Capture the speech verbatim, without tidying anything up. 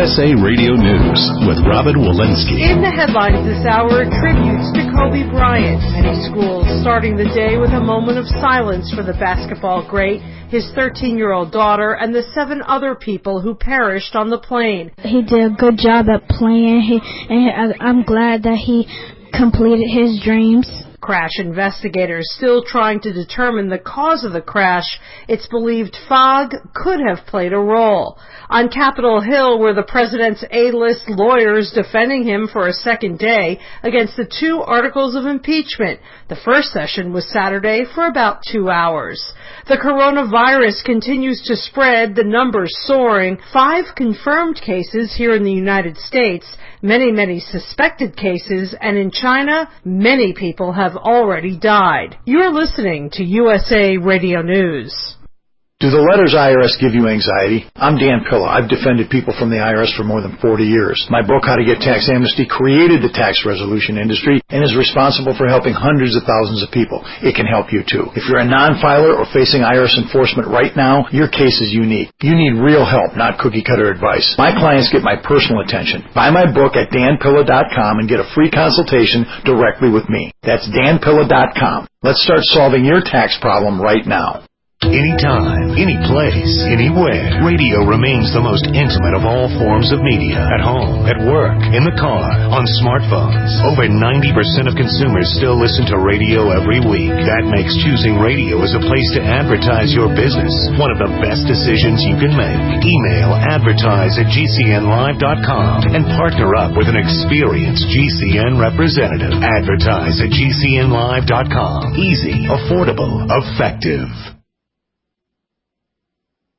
S A Radio News with Robin Walensky. In the headlines this hour, tributes to Kobe Bryant. Many schools starting the day with a moment of silence for the basketball great, his thirteen-year-old daughter, and the seven other people who perished on the plane. He did a good job at playing, he, and I'm glad that he completed his dreams. Crash investigators still trying to determine the cause of the crash. It's believed fog could have played a role. On Capitol Hill were the president's A-list lawyers defending him for a second day against the two articles of impeachment. The first session was Saturday for about two hours. The coronavirus continues to spread, the numbers soaring. Five confirmed cases here in the United States, many, many suspected cases, and in China, many people have already died. You're listening to U S A Radio News. Do the letters I R S give you anxiety? I'm Dan Pilla. I've defended people from the I R S for more than forty years. My book, How to Get Tax Amnesty, created the tax resolution industry and is responsible for helping hundreds of thousands of people. It can help you too. If you're a non-filer or facing I R S enforcement right now, your case is unique. You need real help, not cookie-cutter advice. My clients get my personal attention. Buy my book at dan pilla dot com and get a free consultation directly with me. That's dan pilla dot com. Let's start solving your tax problem right now. Anytime, any place, anywhere, radio remains the most intimate of all forms of media. At home, at work, in the car, on smartphones. Over ninety percent of consumers still listen to radio every week. That makes choosing radio as a place to advertise your business one of the best decisions you can make. Email advertise at g c n live dot com and partner up with an experienced G C N representative. Advertise at g c n live dot com. Easy, affordable, effective.